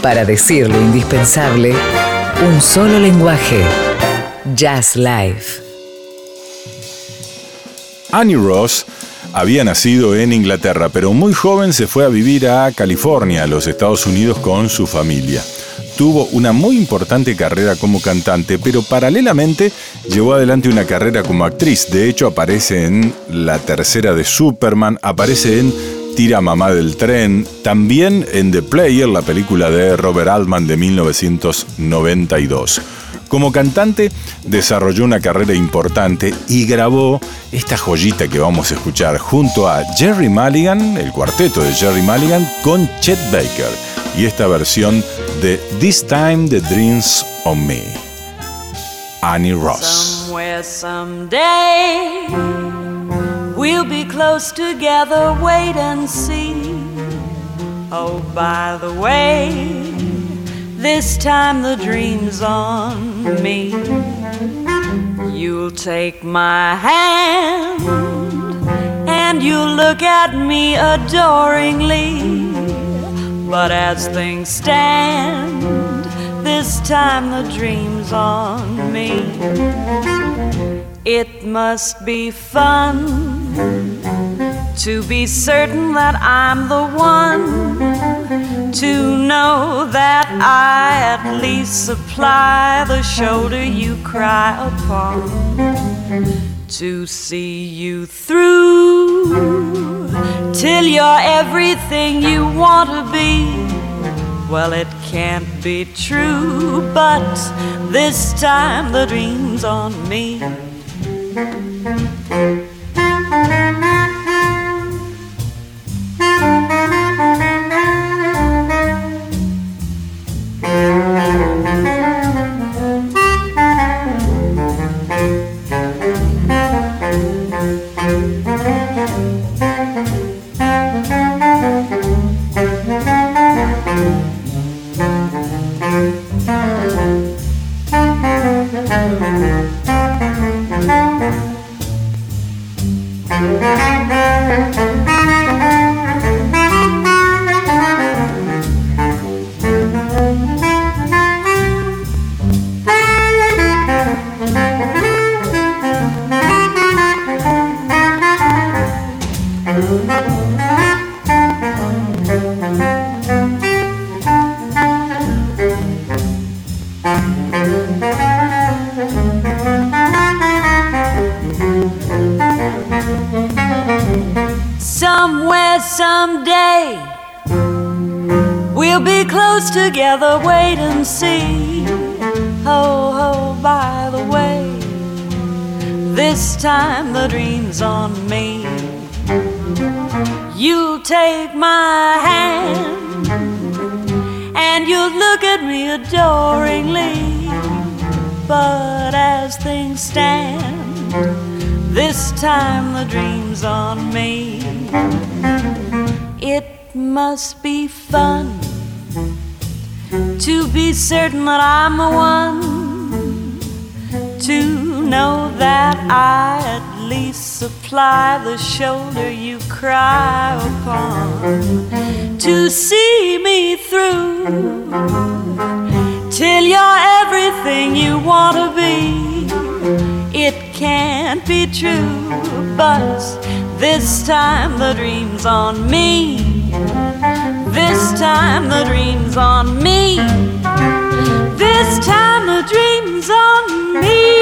Para decir lo indispensable, un solo lenguaje. Jazz Live. Annie Ross había nacido en Inglaterra, pero muy joven se fue a vivir a California, a los Estados Unidos, con su familia. Tuvo una muy importante carrera como cantante, pero paralelamente llevó adelante una carrera como actriz. De hecho, aparece en la tercera de Superman, aparece en Tira mamá del tren, también en The Player, la película de Robert Altman de 1992. Como cantante desarrolló una carrera importante y grabó esta joyita que vamos a escuchar junto a Gerry Mulligan, el cuarteto de Gerry Mulligan, con Chet Baker, y esta versión de This Time the Dreams on Me. Annie Ross. Somewhere someday we'll be close together, wait and see. Oh, by the way, this time the dream's on me. You'll take my hand and you'll look at me adoringly. But as things stand, this time the dream's on me. It must be fun to be certain that I'm the one, to know that I at least supply the shoulder you cry upon, to see you through till you're everything you want to be. Well, it can't be true, but this time the dream's on me. Somewhere, someday, we'll be close together, wait and see. Ho, ho, by the way, this time the dream's on me. You'll take my hand and you'll look at me adoringly. But as things stand, this time the dream's on me. It must be fun to be certain that I'm the one, to know that I at least supply the shoulder you cry upon, to see me through till you're everything you want to be. It can't be true, but this time the dream's on me. This time the dream's on me. This time the dream's on me.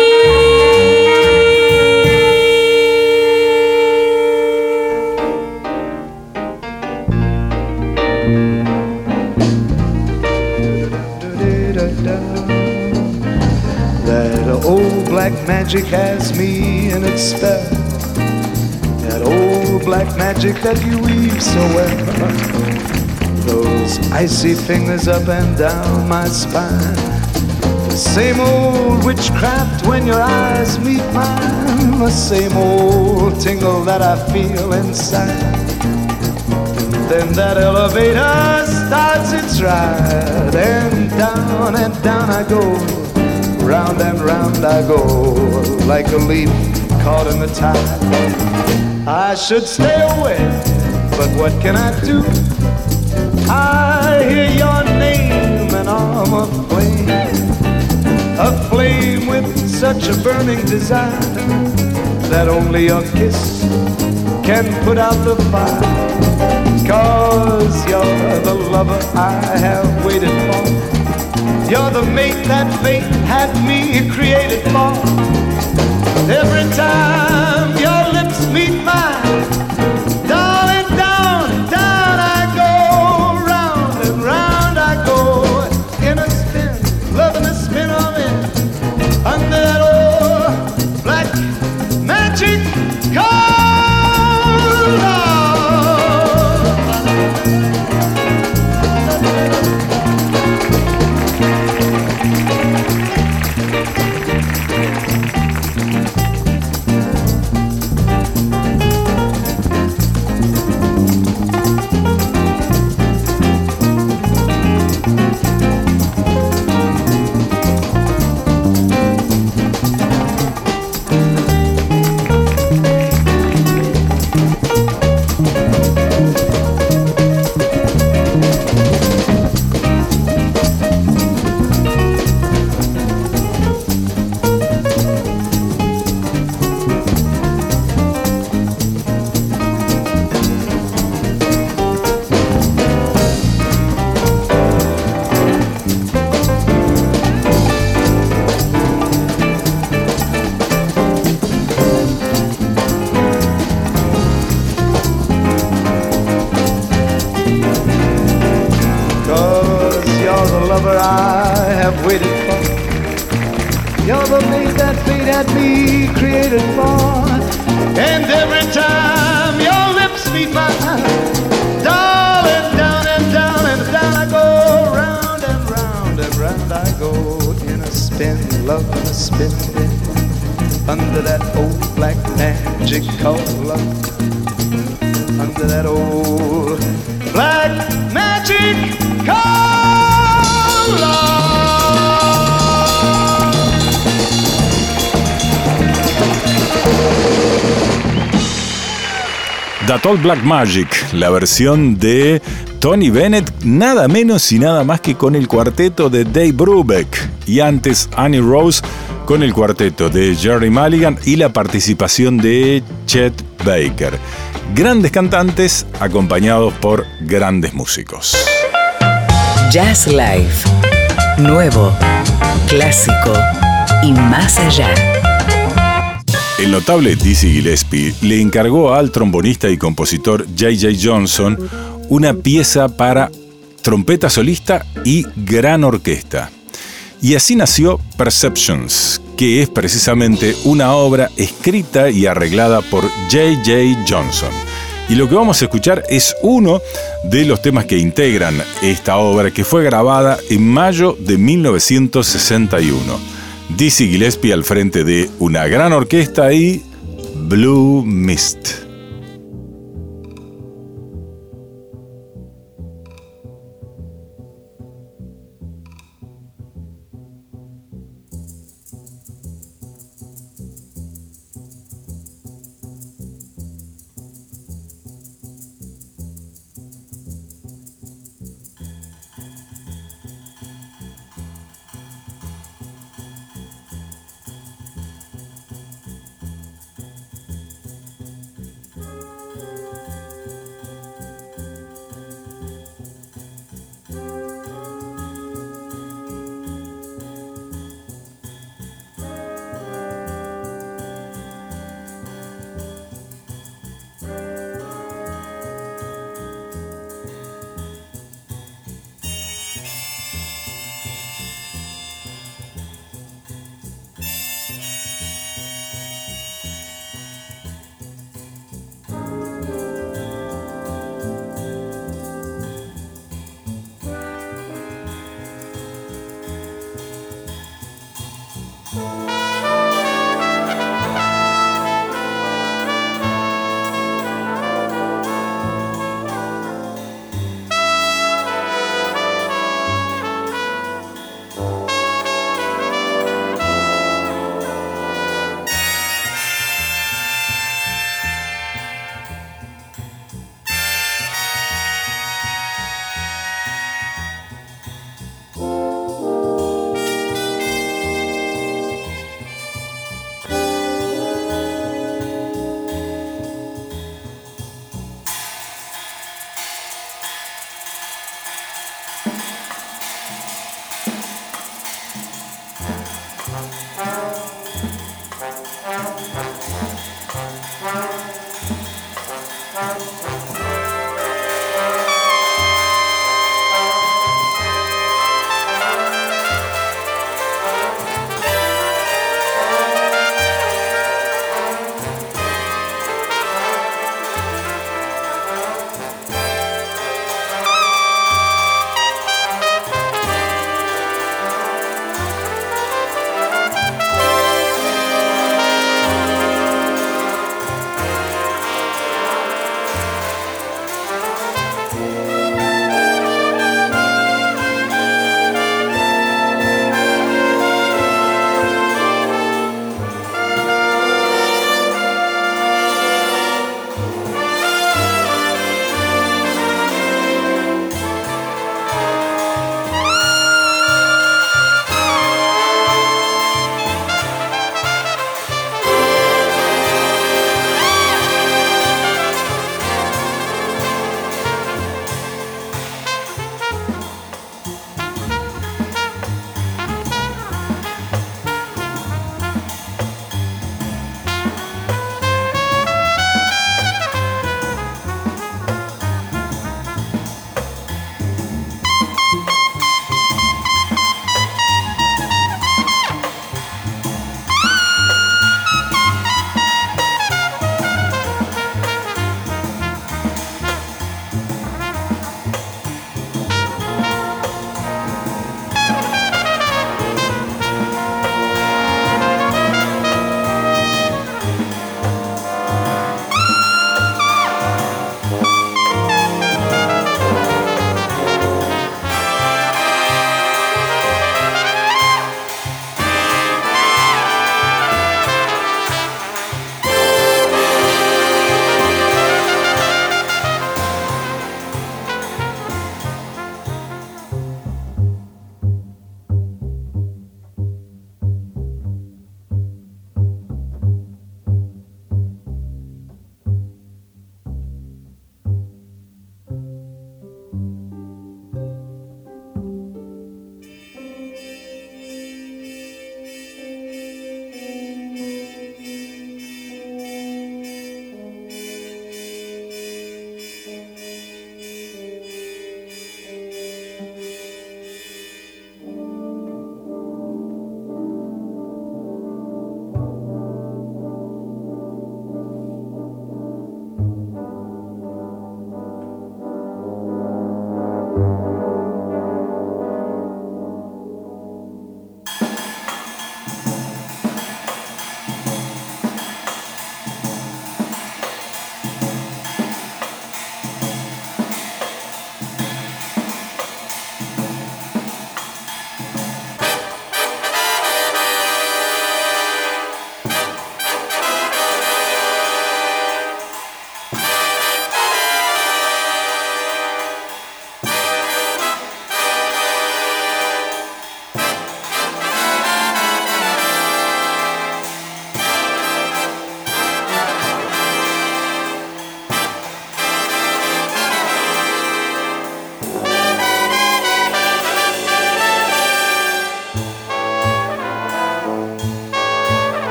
That old black magic has me in its spell. That old black magic that you weave so well. Those icy fingers up and down my spine. The same old witchcraft when your eyes meet mine. The same old tingle that I feel inside. Then that elevator starts its ride, and down I go. Round and round I go, like a leaf caught in the tide. I should stay away, but what can I do? I hear your name such a burning desire that only your kiss can put out the fire. 'Cause you're the lover I have waited for. You're the mate that fate had me created for. Every time your lips meet mine, darling, down, down I go, round and round I go, in a spin, loving a spin on it, under that old black magic collar. Under that old black magic collar, under that old black magic collar. That Old Black Magic, la versión de Tony Bennett, nada menos y nada más que con el cuarteto de Dave Brubeck, y antes Annie Rose con el cuarteto de Jerry Mulligan y la participación de Chet Baker. Grandes cantantes acompañados por grandes músicos. Jazz Live. Nuevo, clásico y más allá. El notable Dizzy Gillespie le encargó al trombonista y compositor J.J. Johnson una pieza para trompeta solista y gran orquesta. Y así nació Perceptions, que es precisamente una obra escrita y arreglada por J.J. Johnson. Y lo que vamos a escuchar es uno de los temas que integran esta obra, que fue grabada en mayo de 1961. Dizzy Gillespie al frente de una gran orquesta y Blue Mist.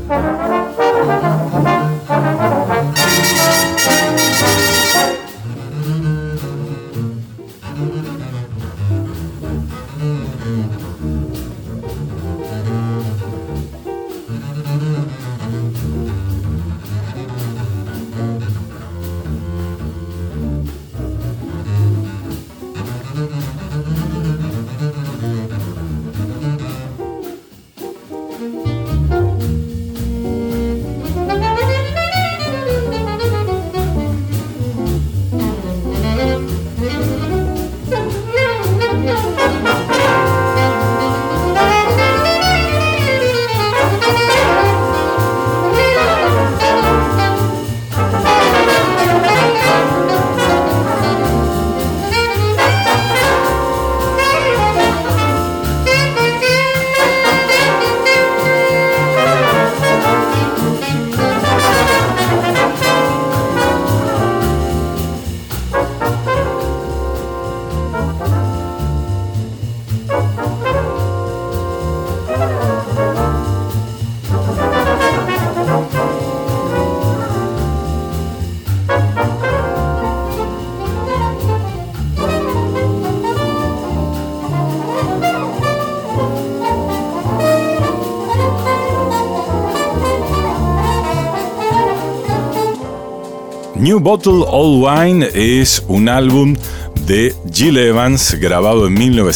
New Bottle, Old Wine es un álbum de Gil Evans grabado en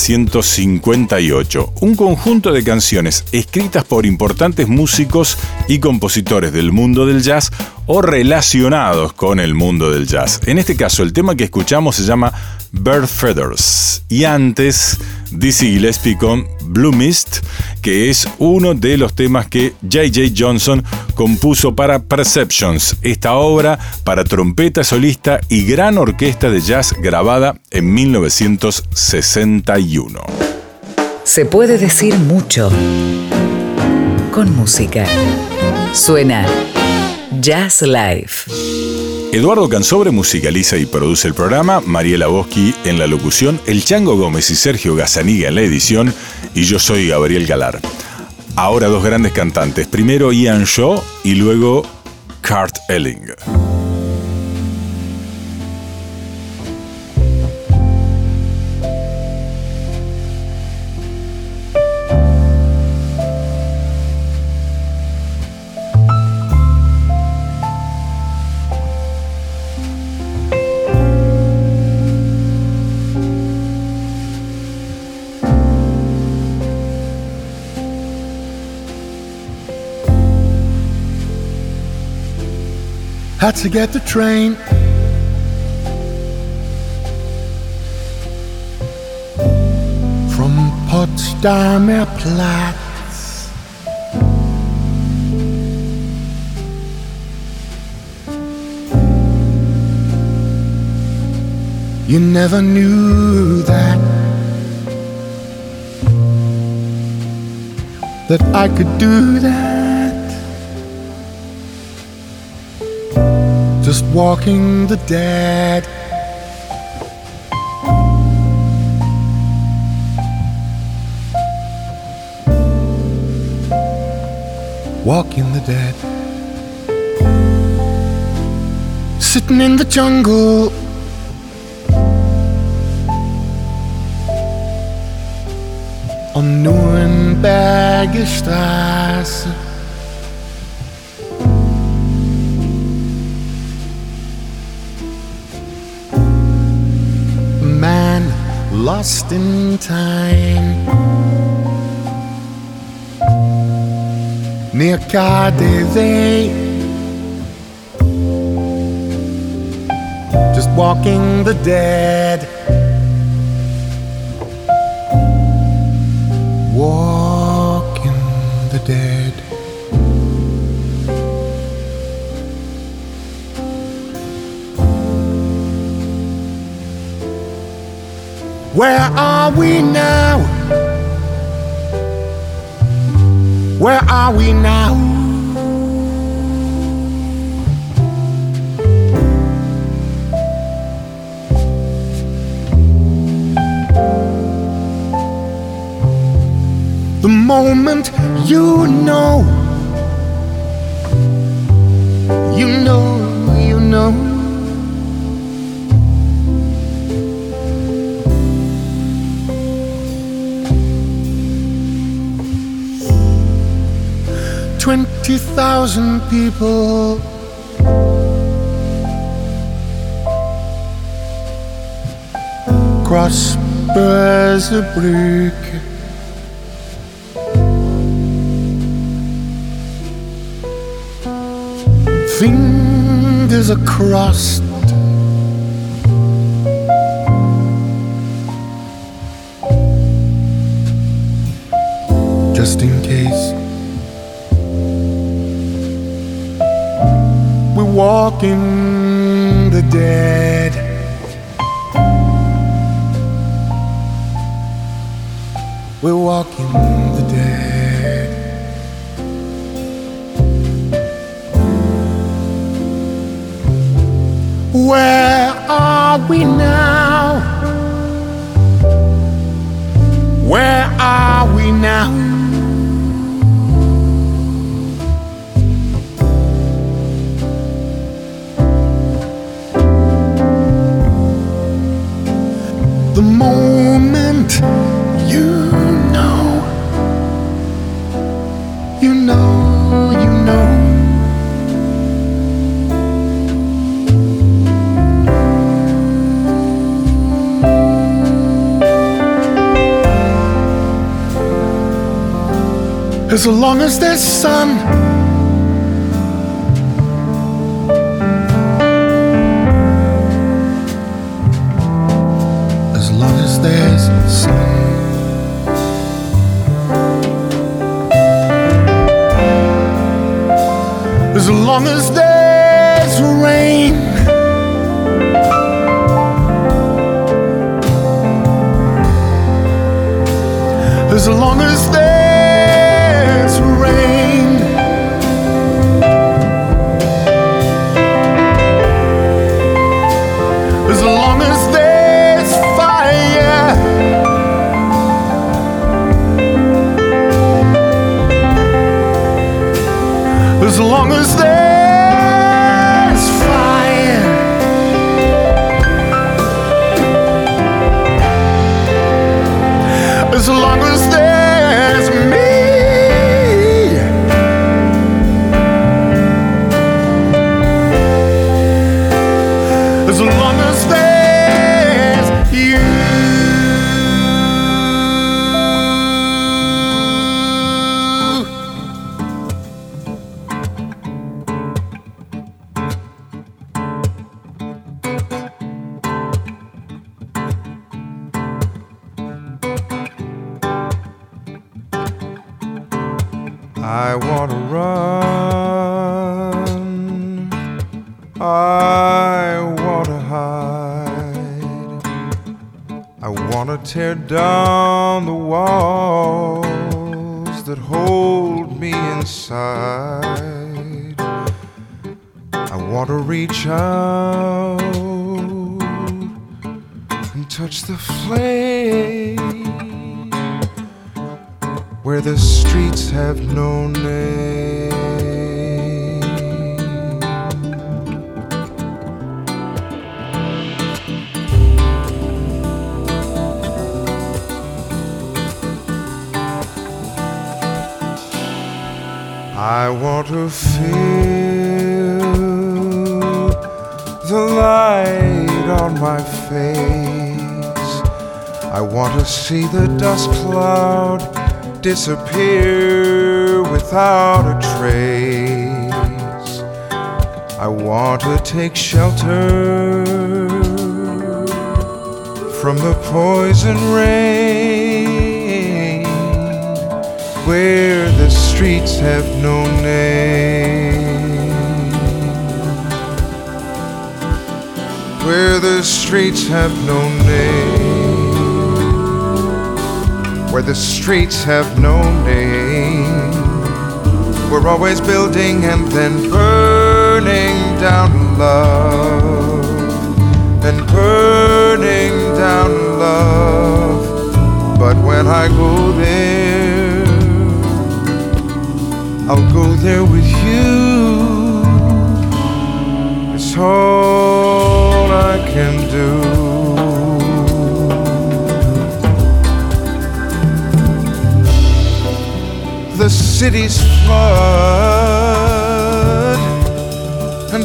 1958. Un conjunto de canciones escritas por importantes músicos y compositores del mundo del jazz o relacionados con el mundo del jazz. En este caso, el tema que escuchamos se llama Bird Feathers. Y antes, Dizzy Gillespie con Blue Mist, que es uno de los temas que J.J. Johnson compuso para Perceptions, esta obra para trompeta solista y gran orquesta de jazz grabada en 1961. Se puede decir mucho con música. Suena Jazz Life. Eduardo Cansobre musicaliza y produce el programa, Mariela Boschi en la locución, El Chango Gómez y Sergio Gazzaniga en la edición, y yo soy Gabriel Galar. Ahora dos grandes cantantes, primero Ian Shaw y luego Kurt Elling. Had to get the train from Potsdamer Platz. You never knew that I could do that. Just walking the dead. Walking the dead. Sitting in the jungle. On Nürnberger Straße. Lost in time near Cardiff, just walking the dead, walking the dead. Where are we now? Where are we now? The moment you know 1,000 people. Prosper as a brick. Fingers are crossed. Just in case. We're walking the dead. We're walking the dead. Where are we now? Where are we now? The moment you know, you know, you know. As long as there's sun, as long as there's sun, as long as there's rain, as long as there's rain, as long as there's fire, as long as there's fire, as long as there's me, as long as there's you. I wanna run, I wanna hide, I wanna tear down the walls that hold me inside. I wanna reach out and touch the flame where the streets have no name. I want to feel the light on my face. I want to see the dust cloud disappear without a trace. I want to take shelter from the poison rain, where the streets have no name, where the streets have no name, where the streets have no name. We're always building and then burning down love, and burning down love. But when I go there, I'll go there with you. It's all I can do. The city's flood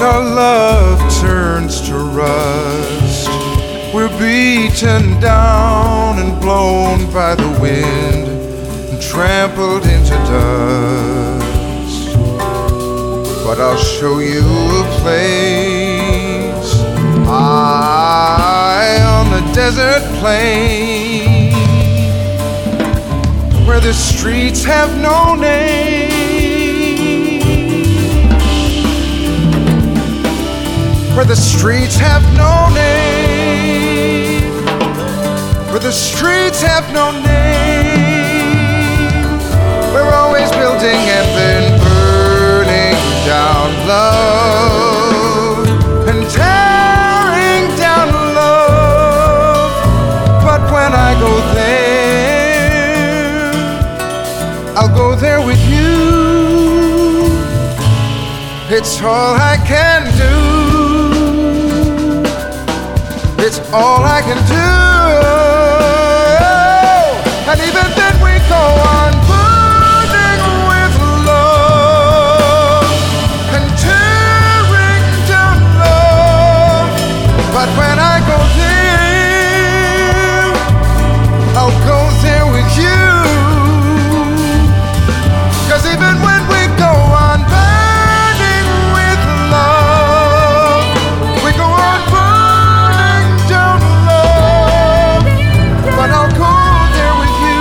our love turns to rust. We're beaten down and blown by the wind and trampled into dust. But I'll show you a place high on the desert plain, where the streets have no name, where the streets have no name, where the streets have no name. We're always building and then burning down love and tearing down love. But when I go there, I'll go there with you. It's all I can do. It's all I can do. And even then we go on burning with love and tearing down love. But when I go there, I'll go there with you. 'Cause even when we go on burning with love, we go on burning down love. But I'll go there with you.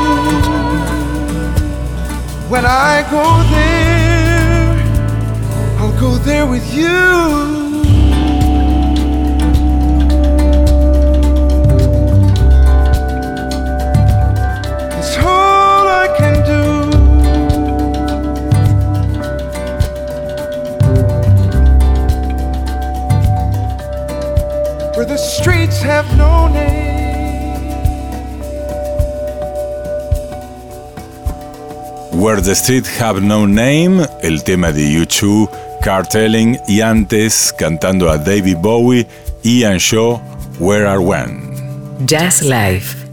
When I go there, I'll go there with you. It's all I can do. Where the streets have no name, Where the Street Have No Name, el tema de U2, Cartelling, y antes cantando a David Bowie, Ian Shaw, Where Are When. Jazz Live.